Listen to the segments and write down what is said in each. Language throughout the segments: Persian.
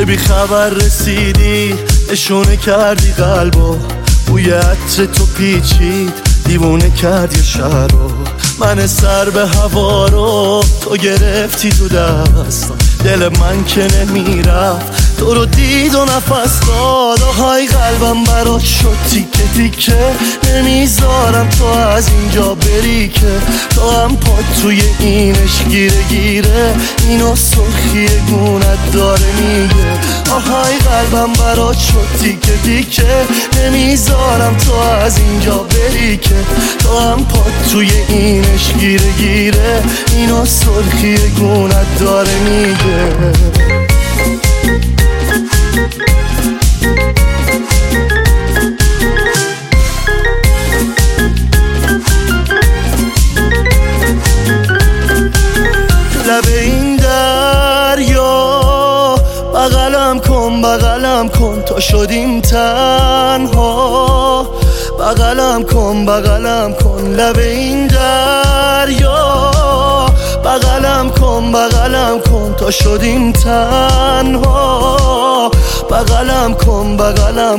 که بی خبر رسیدی نشونه کردی قلبو، بوی عطر تو پیچید دیوونه کردی شهر رو. من سر به هوا رو تو گرفتی تو دستم، دل من که نمیرفت تو رو دید و نفس داد. آهای قلبم برات شد تیکه تیکه، نمیذارم تو از اینجا بری که تو هم پات توی اینش گیره گیره، اینو سرخی گونت داره میگه. آهای قلبم برات شد تیکه تیکه، نمیذارم تو از اینجا بری که تو هم پات توی اینش گیره گیره، اینو سرخی گونت داره میگه. لب این دریا بغلم کن بغلم کن تا شدیم تنها، بغلم کن بغلم کن. لب این دریا بغلم کن بغلم کن تا شدیم تنها، بغلم کن بغلم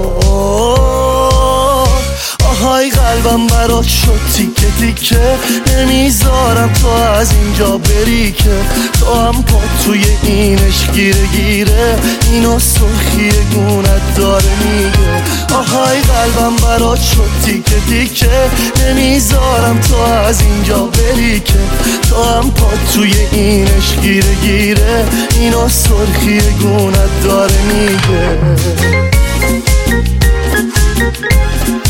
کن. آهای قلبم برات شد تیکه تیکه، نمیذارم تو از اینجا بری که تو هم پات توی اینش گیره گیره، اینو سرخی گونت داره میگه. آهای قلبم برات شد تیکه تیکه، نمیذارم تو از اینجا بری که تو هم پات توی اینش گیره گیره، اینو سرخی گونت داره میگه.